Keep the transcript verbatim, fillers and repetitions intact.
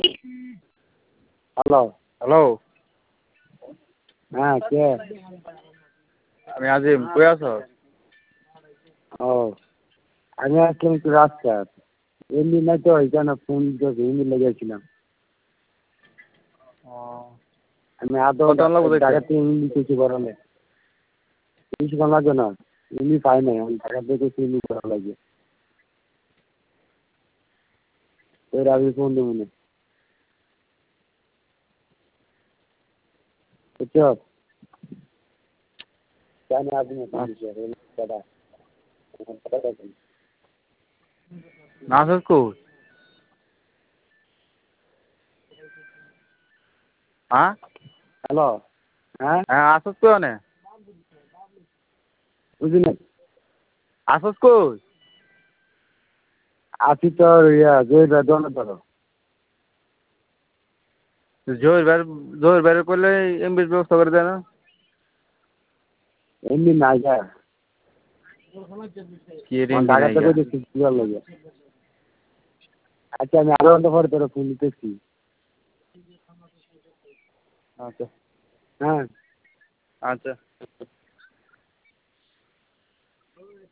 Hello hello হ্যাঁ কে আমি আজিম কই আছো? ও আমি আসলাম একটু রাস্তায় এমনি নাই তো এখানে ফোন এমনি লেগেছিলাম ও আমি আদৌ কত লাগবে দেখতে? ঢাকা থেকে এমনি কিছু করালে কিছুক্ষণ লাগবে না এমনি পাই নাই আমি ঢাকা থেকে এমনি করা লাগে তোর আমি ফোন দেবো না বুঝছো জানি আপনি দাদা নাসির কই? হ্যাঁ হ্যালো হ্যাঁ হ্যাঁ আসিস কই ওনে? বুঝি না আসিস কই? আছি তোর ইয়া জয় বেদনা ধরো জহির ভাই জহির ভাইয়ের কইলে এমবির ব্যবস্থা করে দেয় না? এমনি নাই যা কি এর আমার এমবি ঢাকা নাই গা? থেকে দেখছি কি ভালো লাগে আচ্ছা আমি আধা ঘন্টা পরে তোর ফোন দিতেছি আচ্ছা হ্যাঁ আচ্ছা